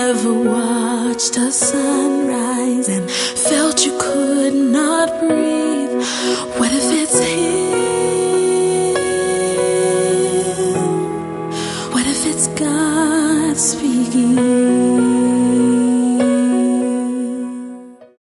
ever watched a sunrise and felt you could not breathe? What if it's him? What if it's God speaking?